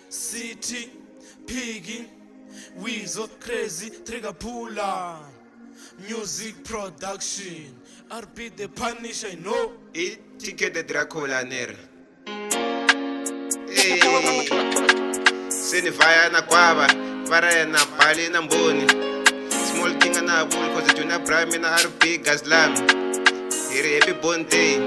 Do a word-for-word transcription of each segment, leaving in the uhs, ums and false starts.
City, Piggy, Weasel, Crazy, Trigger Puller, Music Production, R P the Punisher, no. It ticket the Dracula nere. Hey, Sinifaya na kwaba, para na pali na mboni. Small king na bull cause you na prime na R P Gazlam. Here happy bonte.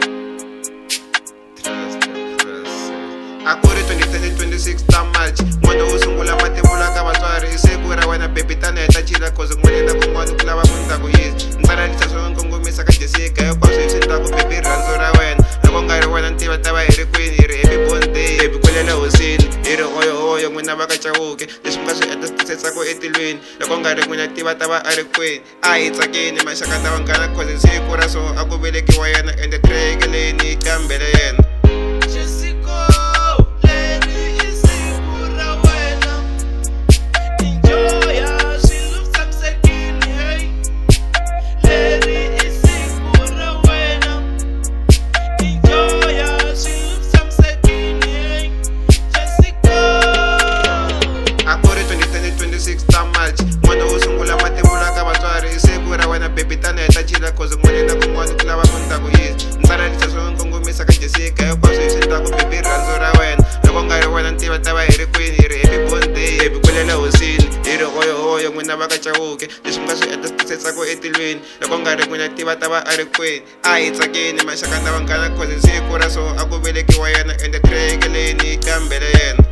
Akuri twenty twenty-six ta March. Mwendo usungula matebula ka vatswari isekura wena baby tana heta chila cause ngwena ku n'wana ku lava ku ndza ku yisa ntsala lisa swo ngongomisa ka Jessica hinkwaswo hi swi ndlaku baby rhandzu ra wena loko nga ri wena ntiva ta va hi ri kwini hi ri happy birthday baby kwelela hosini hi ri oyo oyo n'wina va ka Chauke leswi mi nga swi endla swi tisetsako etilweni loko nga ri n'wina tiva ta va a ri kwini a hi tsakeni maxaka ta vanghana cause siku ra so a ku velekiwa yena ende tirekeleni hi kambele yena. Mwendo usungula matebula ka vatswari isiku ra wena baby tana heta chila cause n'wanina kun'wana ku lava ku ndza ku yisa ntsala lisa swo ngongomisa ka Jessica hinkwaswo hi swi ndlaku baby rhandzu ra wena loko nga ri wena ntiva ta va hi ri kwini hi ri happy birthday baby kwelela hosini hi ri oyo oyo n'wina va ka Chauke leswi mi nga swi endla swi tisetsako etilweni loko nga ri n'wina tiva ta va a ri kwini a hi tsakeni maxaka na vanghana cause siku ra so a ku velekiwa yena ende tirekeleni hi kambele yena.